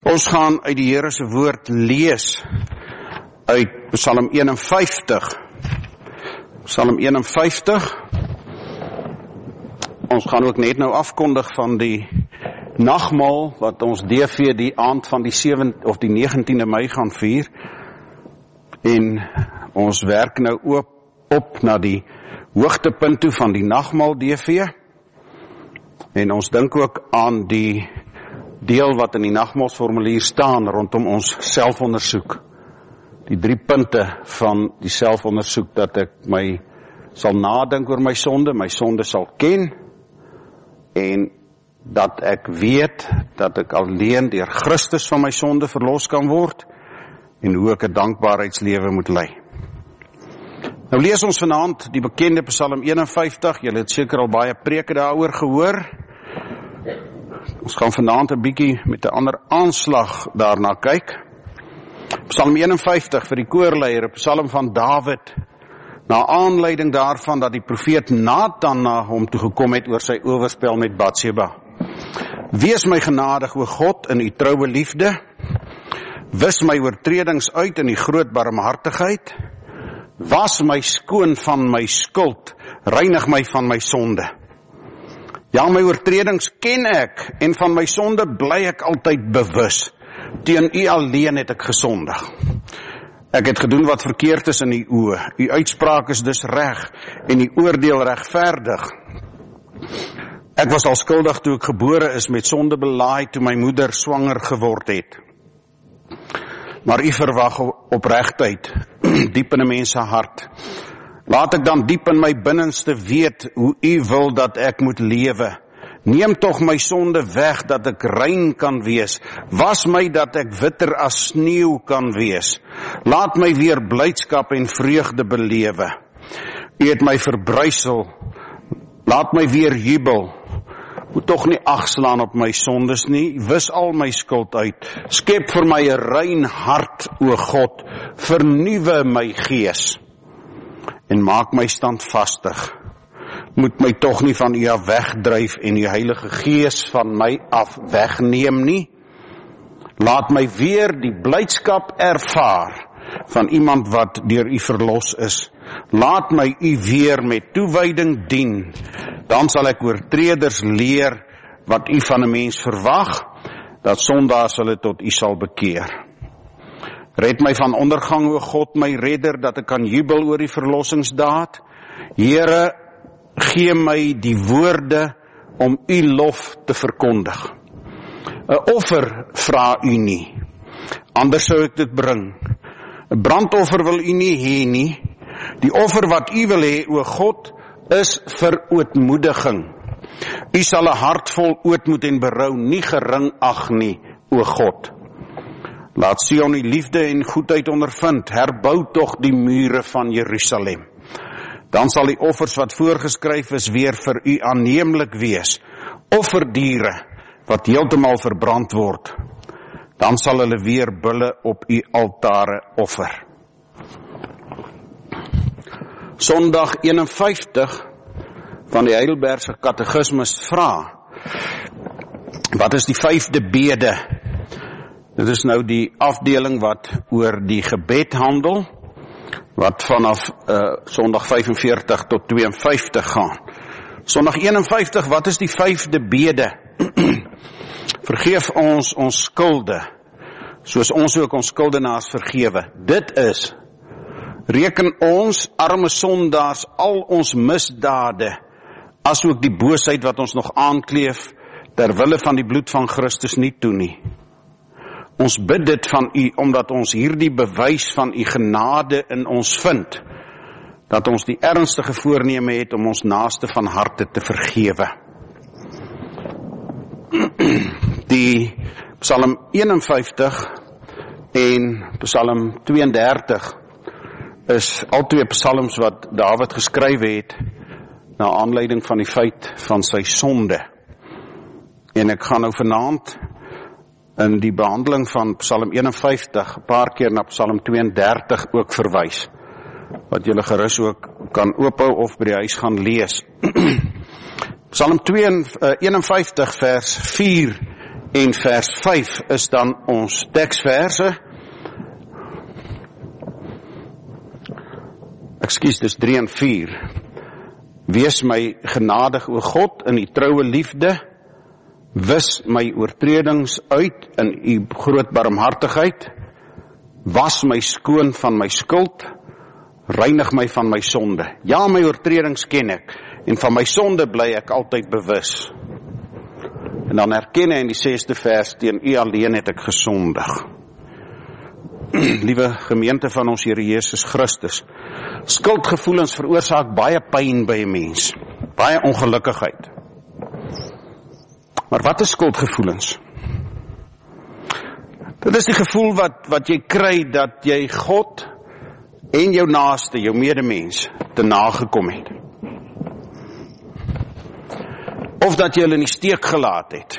Ons gaan uit die Here se woord lees uit Psalm 51. Psalm 51. Ons gaan ook net nou afkondig van die nagmaal wat ons DV die aand van die 7 of die 19de Mei gaan vier. En ons werk nou op na die hoogtepunt toe van die nagmaal DV. En ons dink ook aan die deel wat in die nagmaalsformulier staan rondom ons selfondersoek. Die 3 punte van die selfondersoek, dat ek sal nadink oor my sonde sal ken, en dat ek weet dat ek alleen deur Christus van my sonde verlos kan word, en hoe ek 'n dankbaarheidslewe moet lei. Nou lees ons vanaand die bekende Psalm 51, julle het seker al baie preke daaroor gehoor. Ons gaan vanaand 'n bietjie met 'n ander aanslag daarna kyk. Psalm 51 vir die koorleier, 'n psalm van Dawid, na aanleiding daarvan dat die profeet Nathan na hom toe gekom het oor sy oorspel met Batseba. Wees my genadig, o God, in u troue liefde. Wis my oortredings uit in die groot barmhartigheid. Was my skoon van my skuld, reinig my van my sonde. Ja, my oortredings ken ek, en van my sonde bly ek altyd bewus. Teen u alleen het ek gesondig. Ek het gedoen wat verkeerd is in u oë. U uitspraak is dus reg, en u oordeel regverdig. Ek was al skuldig toe ek gebore is, met sonde belaaid toe my moeder swanger geword het. Maar u verwag opregtheid, diep in 'n mens se hart. Laat ek dan diep in my binnenste weet hoe u wil dat ek moet lewe. Neem tog my sonde weg, dat ek rein kan wees. Was my dat ek witter as sneeu kan wees. Laat my weer blydskap en vreugde belewe. U het my verbrysel, laat my weer jubel. Moet tog nie agslaan op my sondes nie, wis al my skuld uit. Skep vir my 'n rein hart, o God, vernuwe my gees en maak my standvastig. Moet my tog nie van u af wegdryf en die Heilige Gees van my af wegneem nie. Laat my weer die blydskap ervaar van iemand wat deur u verlos is. Laat my u weer met toewyding dien. Dan sal ek oortreders leer wat u van 'n mens verwag, dat sondaars hulle tot u sal bekeer. Red my van ondergang, o God, my redder, dat ek kan jubel oor die verlossingsdaad. Here, gee my die woorde om u lof te verkondig. 'n Offer vra u nie, anders sou ek dit bring. 'n Brandoffer wil u nie hê nie. Die offer wat u wil hê, o God, is vir ootmoediging. U sal 'n hart vol ootmoed en berou nie gering ag nie, o God. Laat Sion die liefde en goedheid ondervind. Herbou tog die mure van Jerusalem. Dan sal die offers wat voorgeskryf is weer vir u aanneemlik wees. Offerdiere wat heeltemal verbrand word. Dan sal hulle weer bulle op u altare offer. Sondag 51 van die Heidelbergse Katekismus vra: wat is die 5de bede? Dit is nou die afdeling wat oor die gebed handel, wat vanaf Sondag 45 tot 52 gaan. Sondag 51, wat is die 5de bede? Vergeef ons skulde, soos ons ook ons skuldenaars vergewe. Dit is: reken ons arme sondaars al ons misdade, asook die boosheid wat ons nog aankleef, ter wille van die bloed van Christus nie toe nie. Ons bid dit van u, omdat ons hierdie bewys van u genade in ons vind, dat ons die ernstige voorneme het om ons naaste van harte te vergewe. Die Psalm 51 en Psalm 32 is al 2 psalms wat Dawid geskryf het na aanleiding van die feit van sy sonde. En ek gaan nou vanaand in die behandeling van Psalm 51 'n paar keer na Psalm 32 ook verwys, wat julle gerus ook kan oophou of by die huis gaan lees. Psalm 51 vers 4 En vers 5 is dan ons teksverse. Ekskuus, dis 3 en 4. Wees my genadig, o God, in u troue liefde, wis my oortredings uit in u groot barmhartigheid, was my skoon van my skuld, reinig my van my sonde. Ja, my oortredings ken ek, en van my sonde bly ek altyd bewus. En dan erken hy in die 6de vers, teen u alleen het ek gesondig. Liewe gemeente van ons Here Jesus Christus, skuldgevoelens veroorsaak baie pyn by 'n mens, baie ongelukkigheid. Maar wat is skuldgevoelens? Dit is die gevoel wat jy kry dat jy God en jou naaste, jou medemens, te nagekom het. Of dat jy hulle in die steek gelaat het.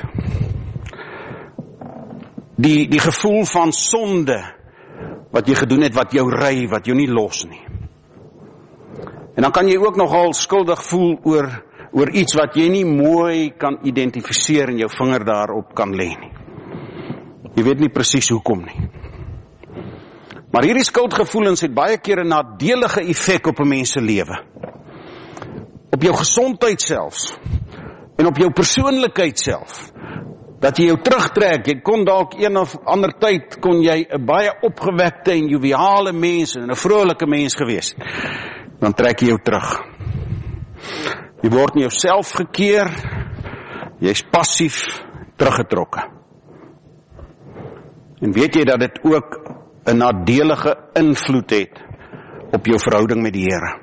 Die gevoel van sonde, wat jy gedoen het, wat jou ry, wat jou nie los nie. En dan kan jy ook nogal skuldig voel oor iets wat jy nie mooi kan identifiseer en jou vinger daarop kan lê nie. Jy weet nie presies hoekom nie. Maar hierdie skuldgevoelens het baie keer 'n nadelige effek op 'n mens se lewe. Op jou gesondheid selfs. En op jou persoonlikheid self. Dat jy jou terugtrek, jy kon dalk een of ander tyd, kon jy 'n baie opgewekte en joviale mens en 'n vrolike mens gewees. Dan trek jy jou terug. Jy word nie jouself gekeer, jy is passief teruggetrokke. En weet jy dat dit ook 'n nadelige invloed het op jou verhouding met die Here.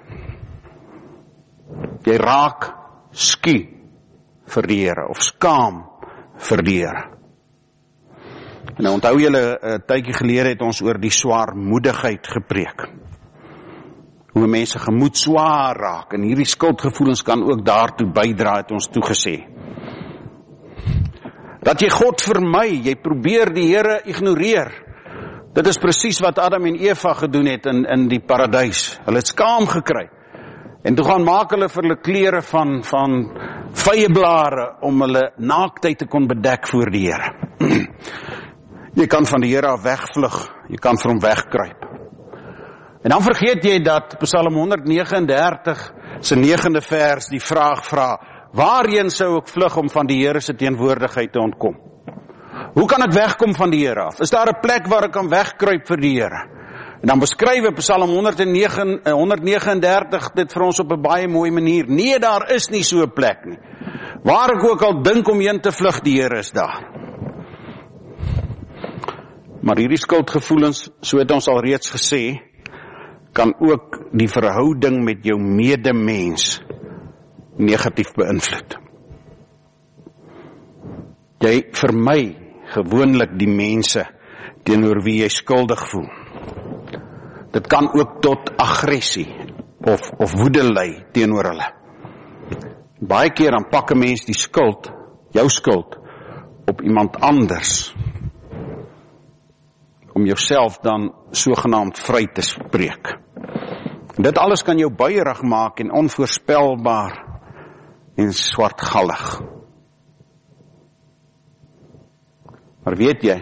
Jy raak skie vir die Here of skaam vir die Here. En nou onthou julle, 'n tydjie gelede het ons oor die swaarmoedigheid gepreek. Hoe mense gemoed swaar raak en hierdie skuldgevoelens kan ook daartoe bydra, het ons toegesê. Dat jy God vermy, jy probeer die Here ignoreer. Dit is presies wat Adam en Eva gedoen het in die paradys. Hulle het skaam gekry. En toe gaan maak hulle vir hulle klere van vyeblare om hulle naaktheid te kon bedek voor die Here. Jy kan van die Here af wegvlug, jy kan vir hom wegkruip. En dan vergeet jy dat Psalm 139 se 9de vers die vraag vra, waarheen sou ek vlug om van die Here se teenwoordigheid te ontkom? Hoe kan ek wegkom van die Here af? Is daar 'n plek waar ek kan wegkruip vir die Here? En dan beskryf Psalm 139 dit vir ons op 'n baie mooi manier. Nee, daar is nie so 'n plek nie. Waar ek ook al dink om heen te vlug, die Here is daar. Maar hierdie skuldgevoelens, so het ons al reeds gesê, kan ook die verhouding met jou medemens negatief beïnvloed. Jy vermy gewoonlik die mense teenoor wie jy skuldig voel. Dit kan ook tot aggressie of woede lei teenoor hulle. Baie keer dan pak 'n mens die skuld, jou skuld, op iemand anders, om jouself dan sogenaamd vry te spreek. Dit alles kan jou buierig maak en onvoorspelbaar en swartgallig. Maar weet jy,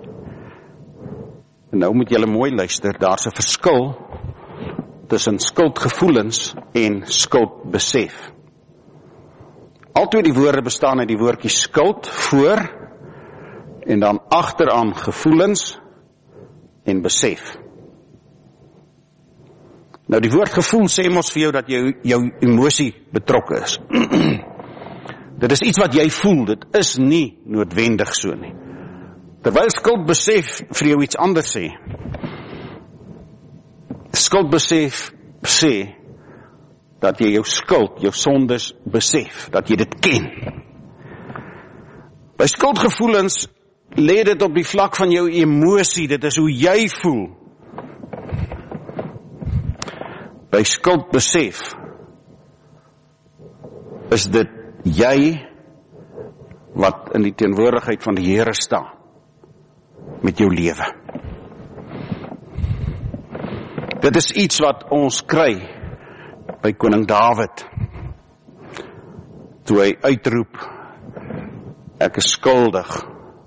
en nou moet julle mooi luister, daar's 'n verskil tussen skuldgevoelens en skuldbesef. Altwee die woorde bestaan uit die woordjie skuld voor en dan agteraan gevoelens en besef. Nou die woord gevoel sê mos vir jou dat jou emosie betrokke is. Dit is iets wat jy voel, dit is nie noodwendig so nie. Terwyl skuldbesef vir jou iets anders sê. Skuldbesef sê dat jy jou skuld, jou sondes besef, dat jy dit ken. By skuldgevoelens lê dit op die vlak van jou emosie, dit is hoe jy voel. By skuldbesef is dit jy wat in die teenwoordigheid van die Here staan met jou lewe. Dit is iets wat ons kry by koning Dawid, toe hy uitroep, ek is skuldig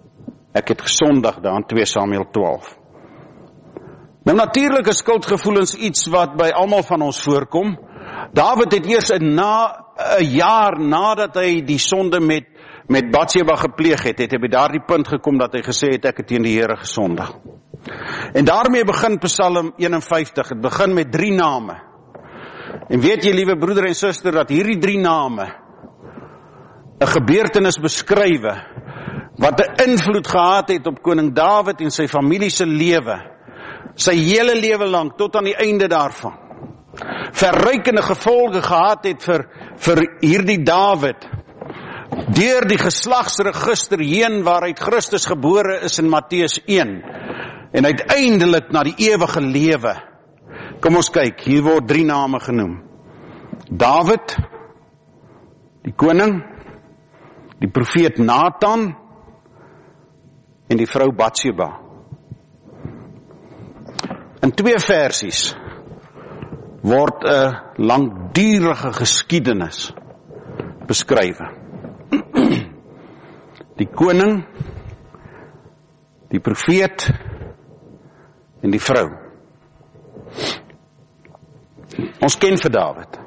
ek het gesondig, daar in 2 Samuel 12. Nou natuurlik is skuldgevoelens iets wat by almal van ons voorkom. Dawid het eers 'n jaar nadat hy die sonde met Batseba gepleeg het hy by daardie punt gekom dat hy gesê het, ek het teen die Here gesondig. En daarmee begin Psalm 51, het begin met 3 name. En weet jy, liewe broeder en suster, dat hierdie 3 name 'n gebeurtenis beskrywe, wat 'n invloed gehad het op koning Dawid en sy familie se lewe, sy hele lewe lang, tot aan die einde daarvan. Verrykende gevolge gehad het vir hierdie Dawid, deur die geslagsregister heen waaruit Christus gebore is in Matteus 1, en uiteindelik na die ewige lewe. Kom ons kyk, hier word 3 name genoem. Dawid, die koning, die profeet Nathan, en die vrou Batseba. In 2 versies word 'n langdurige geskiedenis beskrywe. Die koning, die profeet en die vrou. Ons ken vir Dawid.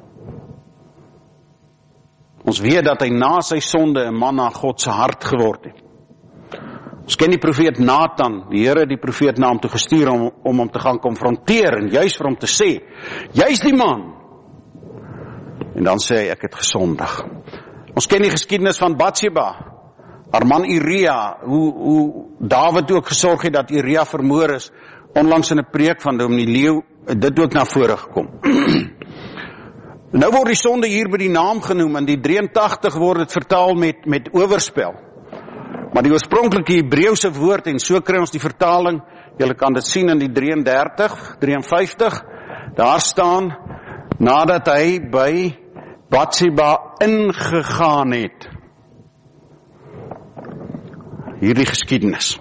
Ons weet dat hy na sy sonde 'n man na God se hart geword het. Ons ken die profeet Nathan, die Here die profeet na hom toe gestuur om hom te gaan konfronteer en juis vir hom te sê, jy's die man. En dan sê hy, ek het gesondig. Ons ken die geskiedenis van Batseba, haar man Uria, hoe Dawid ook gesorg het dat Uria vermoor is, onlangs in 'n preek van Dominee Leeu, dit ook na vore gekom. Nou word die sonde hier by die naam genoem, in die 83 word dit vertaal met oorspel. Maar die oorspronklike Hebreëse woord, en so kry ons die vertaling, julle kan dit sien in die 53, daar staan, nadat hy by Batseba ingegaan het. Hierdie geskiedenis.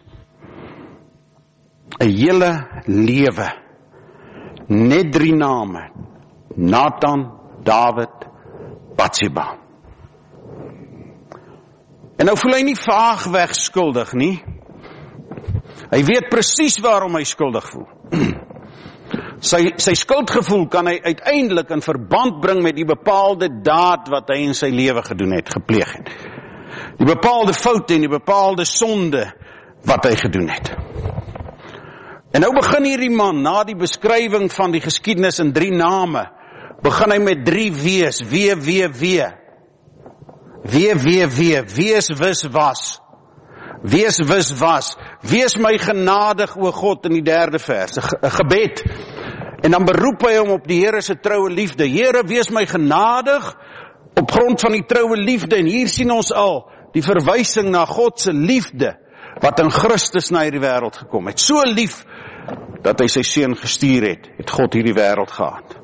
'n hele lewe, net 3 name, Nathan, Dawid, Batseba. En nou voel hy nie vaagweg skuldig nie. Hy weet presies waarom hy skuldig voel. Sy skuldgevoel kan hy uiteindelik in verband bring met die bepaalde daad wat hy in sy lewe gedoen het, gepleeg het. Die bepaalde foute en die bepaalde sonde wat hy gedoen het. En nou begin hierdie man, na die beskrywing van die geskiedenis in 3 name, begin hy met 3 wees, wees wis was, wees wis was, wees my genadig o God in die 3de vers, 'n gebed, en dan beroep hy hom op die Here se troue liefde, Here wees my genadig, op grond van die troue liefde, en hier sien ons al, die verwysing na God se liefde, wat in Christus na hierdie wêreld gekom het, so lief, dat hy sy seun gestuur het God hierdie wêreld gehad.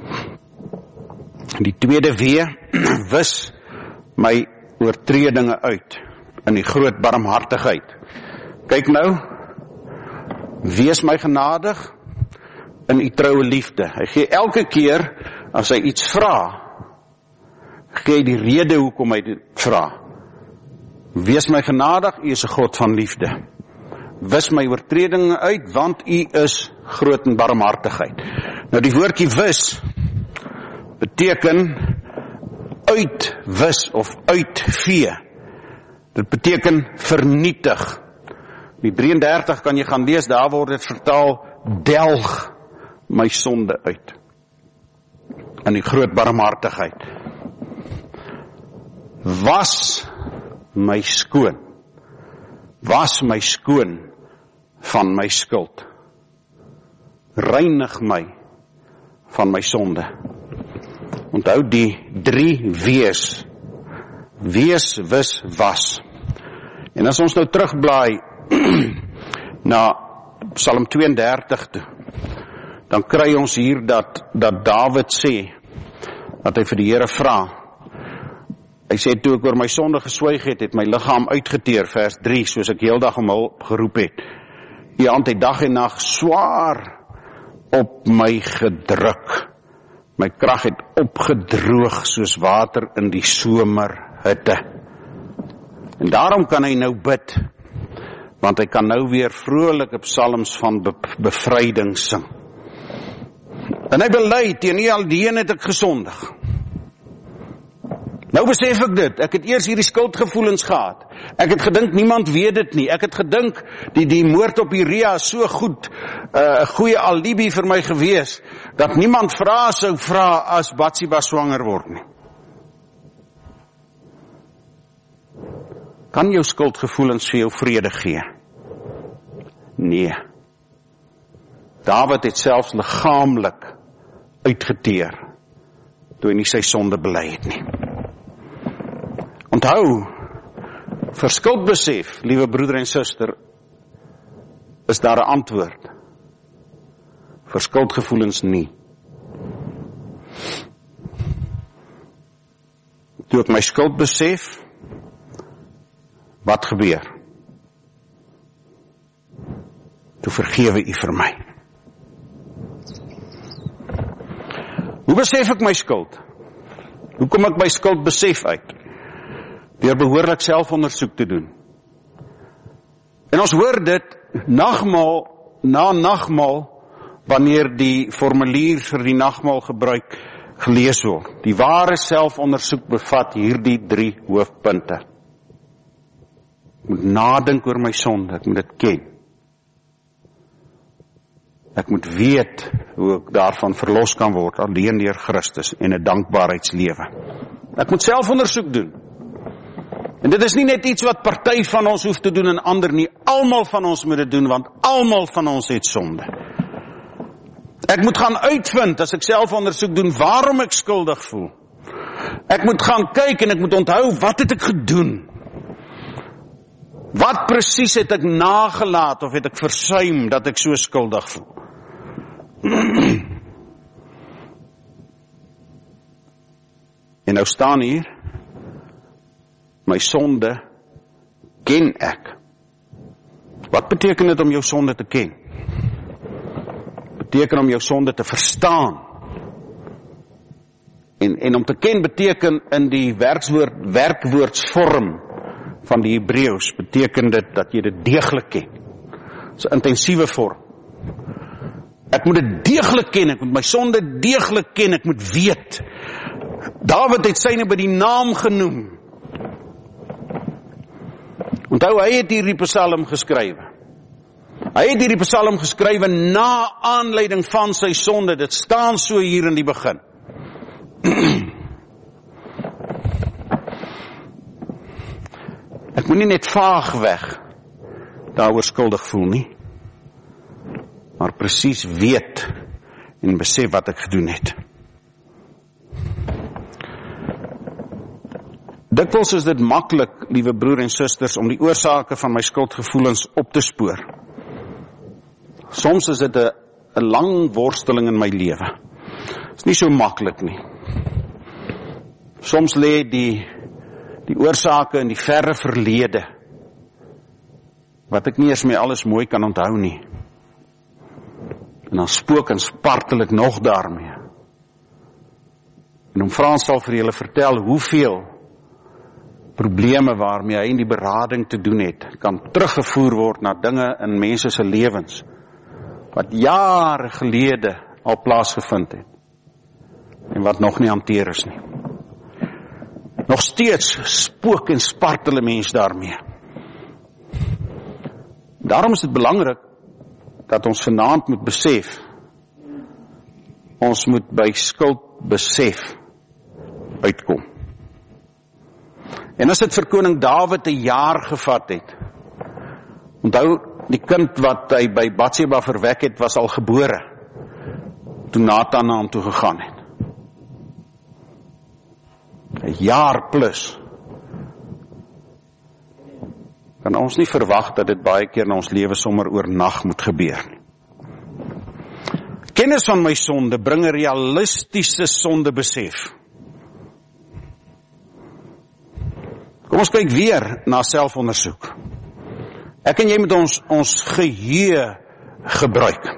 Die tweede wis my oortredinge uit, in die groot barmhartigheid. Kyk nou, wees my genadig, in u troue liefde. Hy gee elke keer, as hy iets vra, gee die rede hoekom hy dit vra. Wees my genadig, u is 'n God van liefde. Wis my oortredinge uit, want u is groot in barmhartigheid. Nou die woordjie wis, beteken uitwis of uitvee. Dit beteken vernietig. Die 33 kan jy gaan lees, daar word dit vertaal, delg my sonde uit. In die groot barmhartigheid. Was my skoon. Was my skoon van my skuld. Reinig my van my sonde. Onthou die 3 wees. Wees, wis, was. En as ons nou terugblaai na Psalm 32 toe, dan kry ons hier dat Dawid sê, dat hy vir die Here vra. Hy sê, toe ek oor my sonde geswyg het my liggaam uitgeteer, vers 3, soos ek heeldag om hulp geroep het. Die hand het dag en nag swaar op my gedruk. My krag het opgedroog soos water in die somerhitte. En daarom kan hy nou bid. Want hy kan nou weer vrolike psalms van bevryding sing. En hy bely, teen U alleen het ek gesondig. Nou besef ek dit, ek het eers hierdie skuldgevoelens gehad. Ek het gedink, niemand weet dit nie. Ek het gedink, die moord op Uria is so goed, 'n goeie alibi vir my gewees, dat niemand sou vra as Batsheba swanger word nie. Kan jou skuldgevoelens vir jou vrede gee? Nee. Dawid het selfs liggaamlik uitgeteer, toe hy nie sy sonde bely het nie. Onthou, vir skuldbesef, liewe broeder en suster, is daar 'n antwoord. Vir skuldgevoelens nie. Toe ek my skuld besef, wat gebeur? Toe vergewe U vir my. Hoe besef ek my skuld? Hoe kom ek by skuld besef uit? Deur behoorlik selfondersoek te doen. En ons hoor dit nagmaal na nagmaal, wanneer die formulier vir die nagmaal gebruik gelees word. Die ware selfondersoek bevat hierdie 3 hoofpunte. Ek moet nadink oor my sonde, ek moet dit ken. Ek moet weet hoe ek daarvan verlos kan word, alleen deur Christus en 'n dankbaarheidslewe. Ek moet selfondersoek doen. En dit is nie net iets wat party van ons hoef te doen en ander nie. Almal van ons moet dit doen, want almal van ons het sonde. Ek moet gaan uitvind, as ek selfondersoek doen, waarom ek skuldig voel. Ek moet gaan kyk en ek moet onthou, wat het ek gedoen? Wat presies het ek nagelaat of het ek versuim dat ek so skuldig voel? En nou staan hier, my sonde ken ek. Wat beteken dit om jou sonde te ken? Beteken om jou sonde te verstaan. En om te ken beteken in die werkwoordsvorm van die Hebreëus, beteken dit dat jy dit deeglik ken. Dis 'n intensiewe vorm. Ek moet dit deeglik ken, ek moet my sonde deeglik ken, ek moet weet. Dawid het syne by die naam genoem. Onthou, hy het hierdie psalm geskrywe. Hy het hierdie psalm geskrywe na aanleiding van sy sonde. Dit staan so hier in die begin. Ek moet nie net vaagweg daaroor skuldig voel nie, maar presies weet en besef wat ek gedoen het. Dikwels is dit maklik, liewe broer en susters, om die oorsake van my skuldgevoelens op te spoor. Soms is dit 'n lang worsteling in my lewe. Dit is nie so maklik nie. Soms lê die oorsake in die verre verlede, wat ek nie eens meer alles mooi kan onthou nie. En dan spook en spartel ek nog daarmee. En om Frans sal vir julle vertel hoeveel probleme waarmee hy in die berading te doen het, kan teruggevoer word na dinge in mense se lewens, wat jare gelede al plaasgevind het, en wat nog nie hanteer is nie. Nog steeds spook en spartel 'n mens daarmee. Daarom is dit belangrik, dat ons vanaand moet besef, ons moet by skuld besef uitkom. En as dit vir koning Dawid 'n jaar gevat het, onthou, die kind wat hy by Batsheba verwek het, was al gebore, toe Nathan na hom toe gegaan het. 'n jaar plus. Kan ons nie verwag dat dit baie keer in ons lewe sommer oornag moet gebeur nie. Kennis van my sonde bring 'n realistiese sondebesef. Kom ons kyk weer na selfondersoek. Ek en jy moet ons geheue gebruik.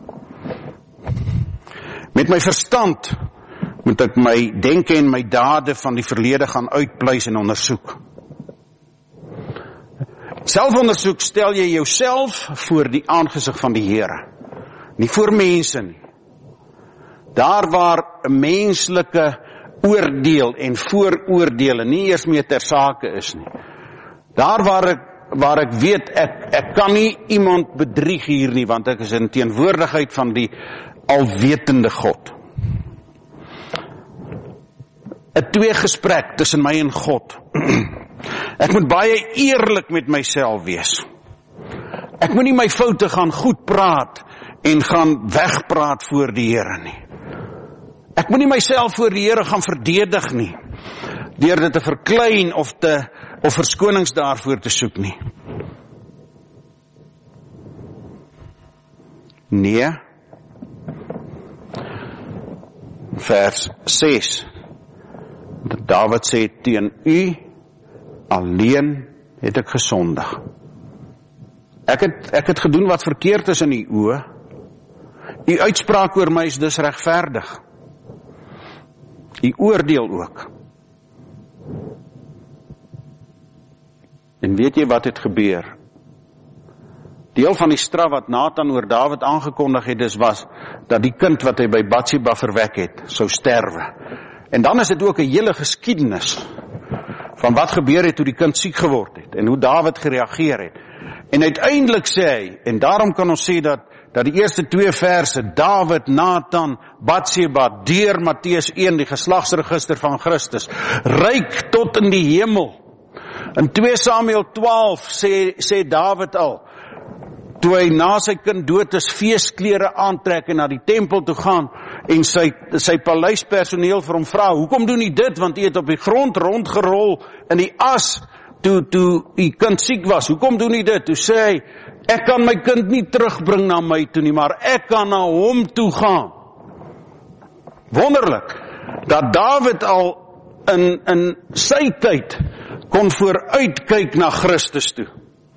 Met my verstand moet ek my denke en my dade van die verlede gaan uitpleis en ondersoek. Selfondersoek stel jy jouself voor die aangesig van die Here. Nie voor mense nie. Daar waar 'n menslike oordeel en vooroordeele nie eers meer ter sake is nie. Daar waar ek weet, ek kan nie iemand bedrieg hier nie, want ek is in teenwoordigheid van die alwetende God. 'n tweegesprek tussen my en God. Ek moet baie eerlik met myself wees. Ek moet nie my foute gaan goed praat en gaan wegpraat voor die Here nie. Ek moet nie myself voor die Here gaan verdedig nie, deur dit te verklein of verskonings daarvoor te soek nie. Nee. Vers 6. Dawid sê, teen u alleen het ek gesondig. Ek het gedoen wat verkeerd is in u oë. U uitspraak oor my is dus regverdig. U oordeel ook. En weet jy wat het gebeur? Deel van die straf wat Nathan oor Dawid aangekondig het, was dat die kind wat hy by Batsheba verwek het, sou sterwe. En dan is dit ook 'n hele geskiedenis van wat gebeur het toe die kind siek geword het en hoe Dawid gereageer het. En uiteindelik sê hy, en daarom kan ons sê dat die eerste 2 verse, Dawid, Nathan, Batsheba, deur Matteus 1, die geslagsregister van Christus, reik tot in die hemel. In 2 Samuel 12 sê Dawid al, toe hy na sy kind dood is, feesklere aantrek en na die tempel toe gaan, en sy paleispersoneel vir hom vra, hoekom doen jy dit, want jy het op die grond rondgerol in die as, toe die kind siek was, hoekom doen jy dit? Toe sê hy, ek kan my kind nie terugbring na my toe nie, maar ek kan na hom toe gaan. Wonderlik, dat Dawid al in sy tyd kon vooruitkyk na Christus toe.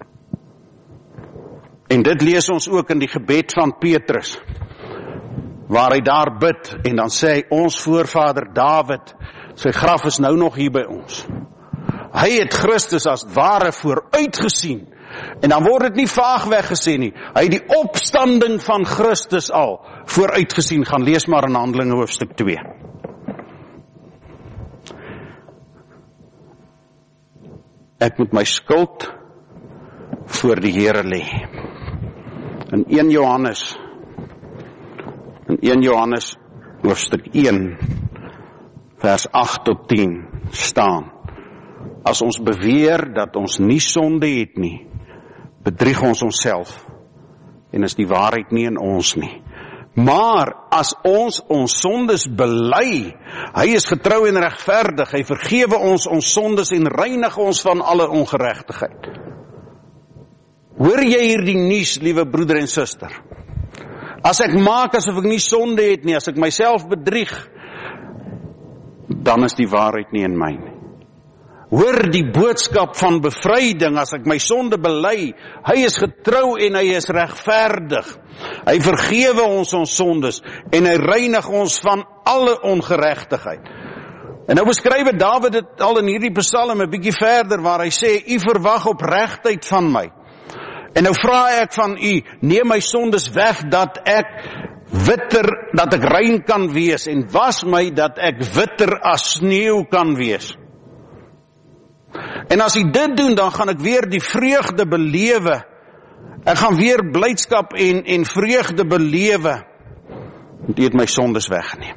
En dit lees ons ook in die gebed van Petrus, waar hy daar bid, en dan sê hy, ons voorvader Dawid, sy graf is nou nog hier by ons. Hy het Christus as ware vooruitgesien, en dan word dit nie vaag weggesê nie, hy het die opstanding van Christus al vooruitgesien, gaan lees maar in Handelinge hoofstuk 2. Ek moet my skuld voor die Here lê. In 1 Johannes hoofstuk 1 vers 8 tot 10 staan, as ons beweer dat ons nie sonde het nie, bedrieg ons onsself en is die waarheid nie in ons nie. Maar as ons sondes bely, hy is getrou en regverdig, hy vergewe ons sondes en reinig ons van alle ongeregtigheid. Hoor jy hierdie nuus, liewe broeder en suster? As ek maak asof ek nie sonde het nie, as ek myself bedrieg, dan is die waarheid nie in my nie. Hoor die boodskap van bevryding, as ek my sonde bely, hy is getrou en hy is regverdig. Hy vergewe ons sondes en hy reinig ons van alle ongeregtigheid. En nou beskryf Dawid dit al in hierdie psalm 'n bietjie verder, waar hy sê, u verwag opregtheid van my. En nou vra ek van u, neem my sondes weg, dat ek rein kan wees, en was my, dat ek witter as sneeu kan wees. En as u dit doen, dan gaan ek weer die vreugde belewe. Ek gaan weer blydskap en vreugde belewe. Want u het my sondes weggeneem.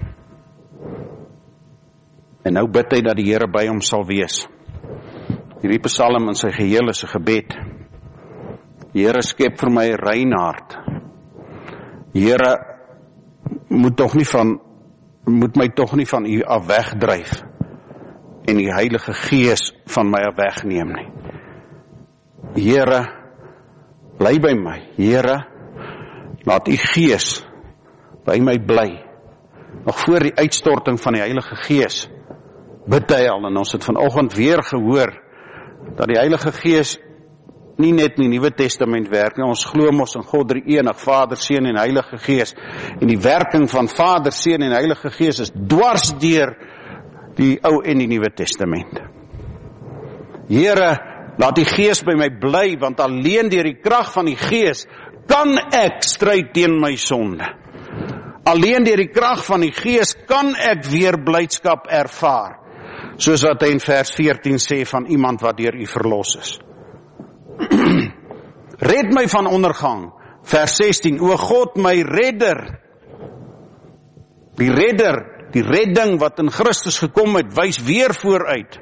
En nou bid hy dat die Here by hom sal wees. Hierdie psalm in sy geheel is 'n gebed. Here, skep vir my 'n rein hart. Here, moet my tog nie van u af wegdryf en die Heilige Gees van my af wegneem nie. Here, bly by my. Here, laat u Gees by my bly. Nog voor die uitstorting van die Heilige Gees bid hy al, en ons het vanoggend weer gehoor dat die Heilige Gees nie net in die Nuwe Testament werk nie. Ons glo mos in God drie-enig, Vader, Seun en Heilige Gees. En die werking van Vader, Seun en Heilige Gees is dwars deur die Ou en die Nuwe Testament. Here, Laat die Gees by my bly, want alleen deur die krag van die Gees kan ek stry teen my sonde. Alleen deur die krag van die Gees kan ek weer blydskap ervaar, soos wat hy in vers 14 sê van iemand wat deur U verlos is. Red my van ondergang, vers 16, o God my redder. Die redder, die redding wat in Christus gekom het, wys weer vooruit.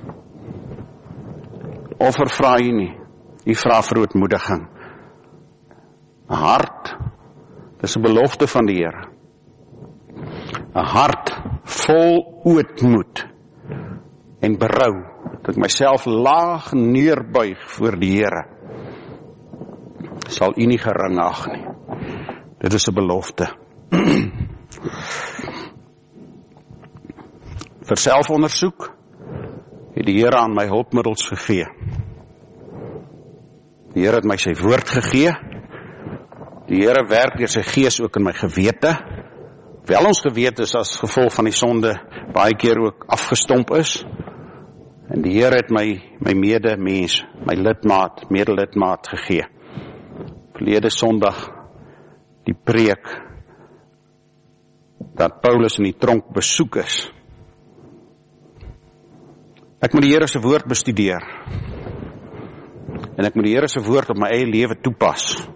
Offer vra U nie, U vra verootmoediging. 'n Hart, dis 'n belofte van die Here. 'n Hart vol ootmoed en berou, dat ek myself laag neerbuig voor die Here, sal U nie gering ag nie. Dit is 'n belofte. Vir selfondersoek het die Here aan my hulpmiddels gegee. Die Here het my sy woord gegee. Die Here werk deur sy Gees ook in my gewete. Wel ons gewete is as gevolg van die sonde baie keer ook afgestomp is. En die Here het my medemens, my medelidmaat gegee. Verlede Sondag die preek dat Paulus in die tronk besoek is. Ek moet die Here se woord bestudeer. En ek moet die Here se woord op my eie lewe toepas.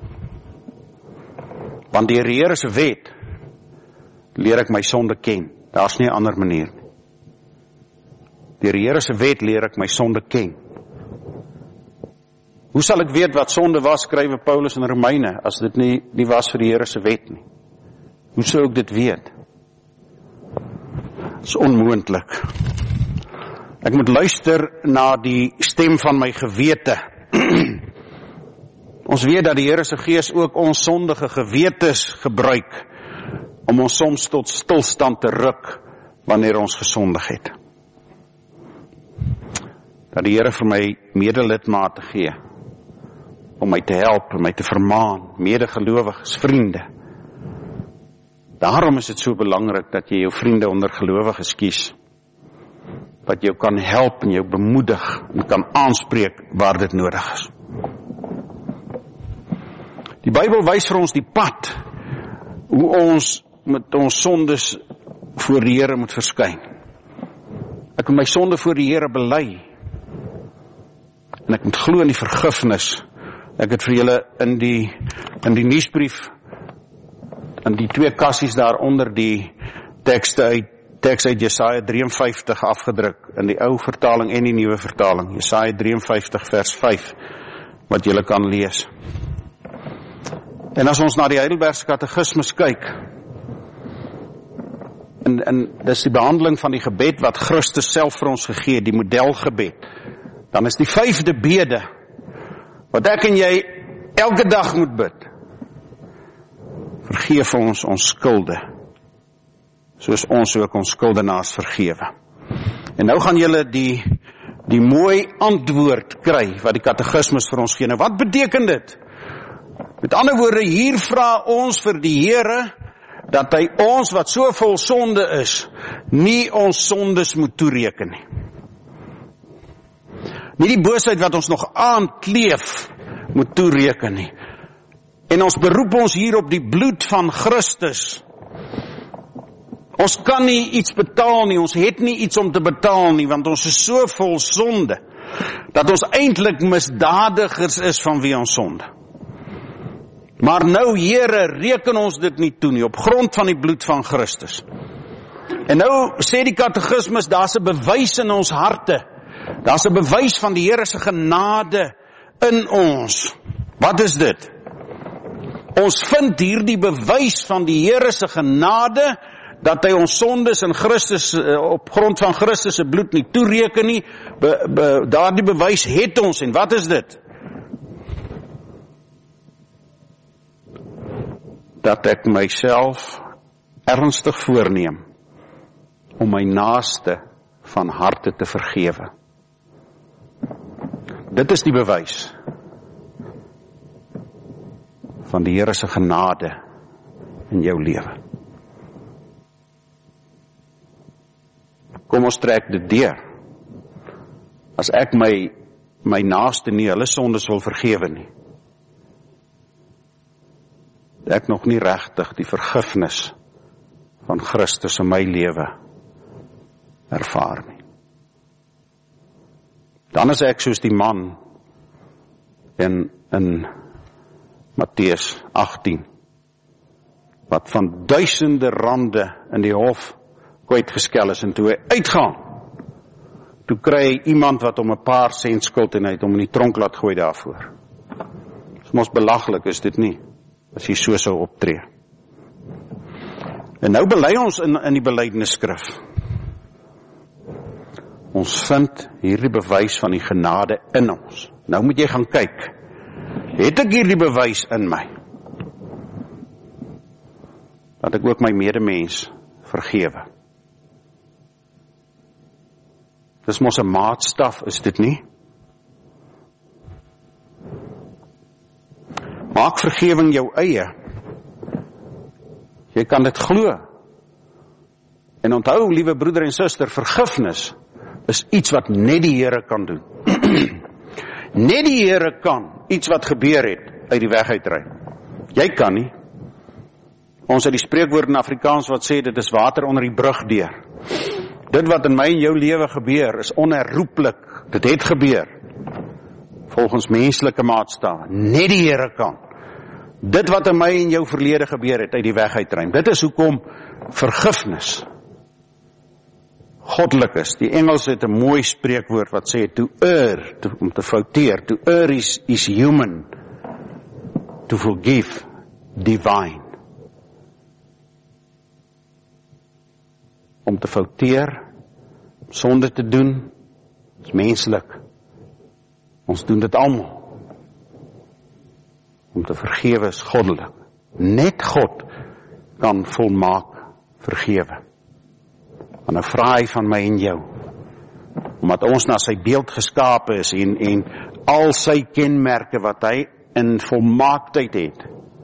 Want deur die Here se wet leer ek my sonde ken. Daar's nie 'n ander manier nie. Deur die Here se wet leer ek my sonde ken. Hoe sal ek weet wat sonde was, skrywe Paulus in Romeine, as dit nie was vir die Here se wet nie? Hoe sou ek dit weet? Dit is onmoontlik. Ek moet luister na die stem van my gewete. Ons weet dat die Here se Gees ook ons sondige gewetes gebruik om ons soms tot stilstand te ruk wanneer ons gesondig het. Dat die Here vir my medelidmate gee om my te help, om my te vermaan, medegelowiges, vriende. Daarom is dit so belangrik dat jy jou vriende onder gelowiges kies, wat jou kan help en jou bemoedig en kan aanspreek waar dit nodig is. Die Bybel wys vir ons die pad hoe ons met ons sondes voor die Here moet verskyn. Ek moet my sonde voor die Here bely en ek moet glo in die vergifnis. Ek het vir julle in die nuusbrief, in die 2 kassies daaronder die teks uit Jesaja 53 afgedruk, in die ou vertaling en die nuwe vertaling, Jesaja 53 vers 5, wat julle kan lees. En as ons na die Heidelbergse Katekismes kyk, en dis die behandeling van die gebed wat Christus self vir ons gegee het, die modelgebed, dan is die 5de bede, wat ek en jy elke dag moet bid. Vergeef ons skulde, soos ons ook ons skuldenaars vergewe. En nou gaan julle die mooi antwoord kry, wat die Katekismes vir ons gee. Nou wat beteken dit? Met ander woorde, hier vra ons vir die Here, dat hy ons wat so vol sonde is, nie ons sondes moet toereken nie. Nie die boosheid wat ons nog aankleef moet toereken nie. En ons beroep ons hier op die bloed van Christus. Ons kan nie iets betaal nie, ons het nie iets om te betaal nie, want ons is so vol sonde, dat ons eintlik misdadigers is van wie ons sonde. Maar nou, Here, reken ons dit nie toe nie, op grond van die bloed van Christus. En nou sê die Katekismes, daar's 'n bewys in ons harte. Daar's 'n bewys van die Here se genade in ons. Wat is dit? Ons vind hier die bewys van die Here se genade, dat hy ons sondes in Christus, op grond van Christus se bloed nie toereken nie. Daardie bewys het ons, en wat is dit? Dat ek myself ernstig voorneem om my naaste van harte te vergewe. Dit is die bewys van die Here se genade in jou lewe. Kom ons trek dit deur. As ek my my naaste nie hulle sondes wil vergewe nie, ek nog nie regtig die vergifnis van Christus in my lewe ervaar nie. Dan is ek soos die man in Matteus 18, wat van duisende rande in die hof kwytgeskel is, en toe hy uitgaan, toe kry hy iemand wat om 'n paar sent skuld en hy het hom in die tronk laat gooi daarvoor. Dis mos belaglik, is dit nie, as jy so sou optree. En nou bely ons in die belydenisskrif. Ons vind hierdie bewys van die genade in ons. Nou moet jy gaan kyk, het ek hierdie bewys in my, dat ek ook my medemens vergewe. Dis mos 'n maatstaf, is dit nie? Maak vergewing jou eie. Jy kan dit glo. En onthou, liewe broeder en suster, vergifnis is iets wat net die Here kan doen. Net die Here kan iets wat gebeur het uit die weg uitry. Jy kan nie. Ons het die spreekwoord in Afrikaans wat sê, dit is water onder die brug deur. Dit wat in my en jou lewe gebeur, is onherroepelik. Dit het gebeur. Volgens menslike maatstawe. Net die Here kan dit wat in my en jou verlede gebeur het, uit die weg uitruim. Dit is hoekom vergifnis goddelik is. Die Engels het 'n mooi spreekwoord wat sê, to err, om te fouteer, to err is human, to forgive, divine. Om te fouteer, sonde te doen, is menslik. Ons doen dit almal. Om te vergewe is goddelik. Net God kan volmaak vergewe. En nou vra hy van my en jou, omdat ons na sy beeld geskape is en al sy kenmerke wat hy in volmaaktheid het,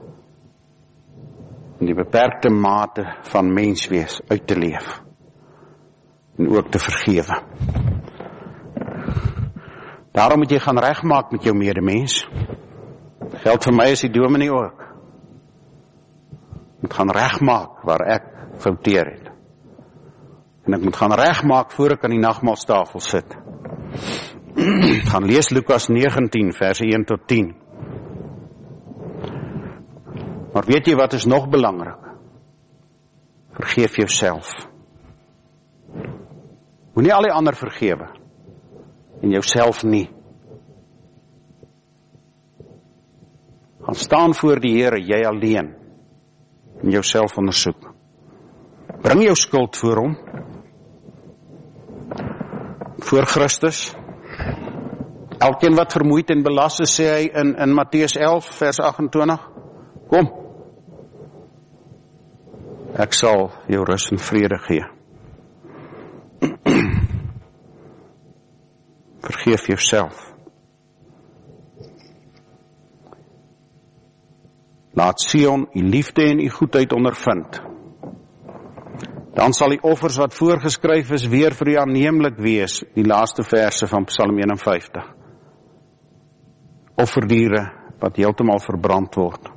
in die beperkte mate van menswees uit te leef en ook te vergewe. Daarom moet jy gaan regmaak met jou medemens. Geld vir my as die dominee ook. Moet gaan regmaak waar ek fouteer het. En ek moet gaan regmaak voor ek aan die nagmaalstafel sit. Gaan lees Lukas 19 verse 1 tot 10. Maar weet jy wat is nog belangrik? Vergeef jouself. Moenie al die ander vergewe en jouself nie. Gaan staan voor die Here, jy alleen, en jouself ondersoek. Bring jou skuld voor hom, voor Christus. Elkeen wat vermoeid en belas is, sê hy in Matteus 11 vers 28, kom, ek sal jou rus en vrede gee. Vergeef jouself. Laat Sion u liefde en u goedheid ondervind. Dan sal die offers wat voorgeskryf is weer vir u aanneemlik wees, die laaste verse van Psalm 51. Offerdiere wat heeltemal verbrand word.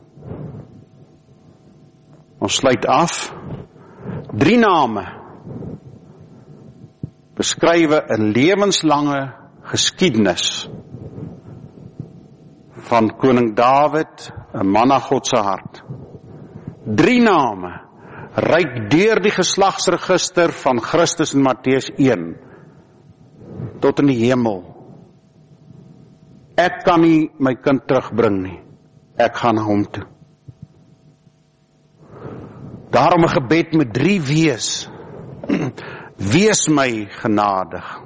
Ons sluit af. 3 name beskrywe 'n lewenslange geskiedenis van koning Dawid, 'n man na God se hart. 3 name reik deur die geslagsregister van Christus in Matteus 1 tot in die hemel. Ek kan nie my kind terugbring nie. Ek gaan na hom toe. Daarom 'n gebed met 3 wees. Wees my genadig.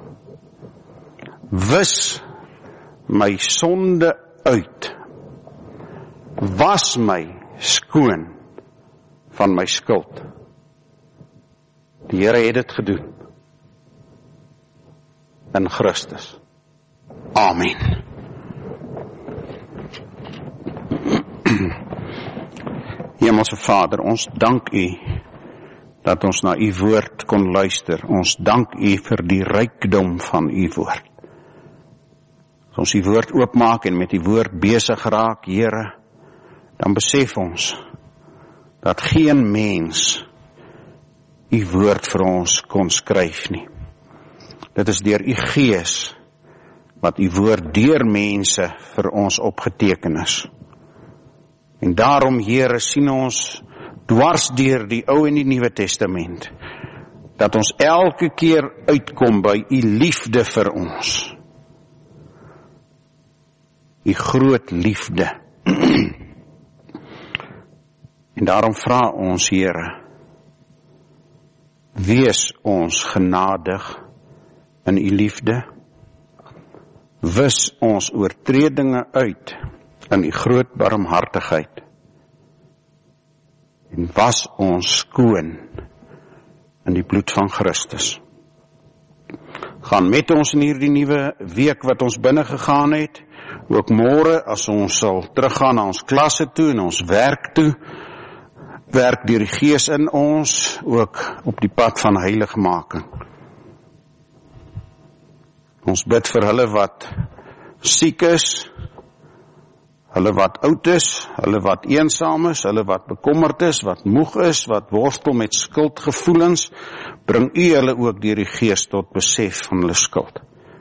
Wis my sonde uit. Was my skoon van my skuld. Die Here het dit gedoen. In Christus. Amen. Hemelse Vader, ons dank U dat ons na U woord kon luister. Ons dank U vir die rykdom van U woord. As ons die woord oopmaak en met die woord besig raak, Here, dan besef ons dat geen mens u woord vir ons kon skryf nie. Dit is deur u Gees wat u woord deur mense vir ons opgeteken is. En daarom, Here, sien ons dwars deur die Ou en die Nuwe Testament, dat ons elke keer uitkom by u liefde vir ons. U groot liefde. En daarom vra ons, Here, wees ons genadig in u liefde, wis ons oortredinge uit in u groot barmhartigheid, en was ons skoon in die bloed van Christus. Gaan met ons in hierdie nuwe week wat ons binne gegaan het, ook môre as ons sal teruggaan na ons klasse toe en ons werk toe, werk deur die Gees in ons, ook op die pad van heiligmaking. Ons bid vir hulle wat siek is, hulle wat oud is, hulle wat eensaam is, hulle wat bekommerd is, wat moeg is, wat worstel met skuldgevoelens, bring u hulle ook deur die Gees tot besef van hulle skuld.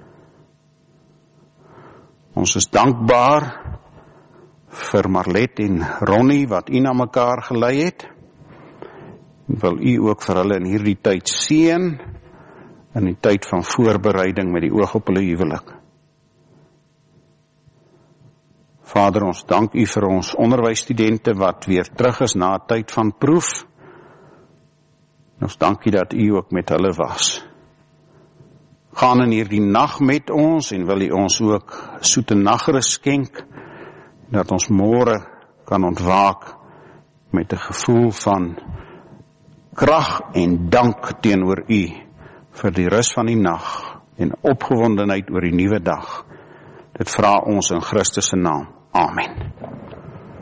Ons is dankbaar vir Marlet en Ronnie wat u na mekaar gelei het. Wil u ook vir hulle in hierdie tyd seën, in die tyd van voorbereiding met die oog op hulle huwelik. Vader, ons dank u vir ons onderwysstudente wat weer terug is na 'n tyd van proef. Ons dank u dat u ook met hulle was. Gaan in hierdie nag met ons en wil u ons ook soete nagrus skenk, dat ons môre kan ontwaak met 'n gevoel van krag en dank teenoor u vir die rus van die nag en opgewondenheid oor die nuwe dag. Dit vra ons in Christus se naam. Amen.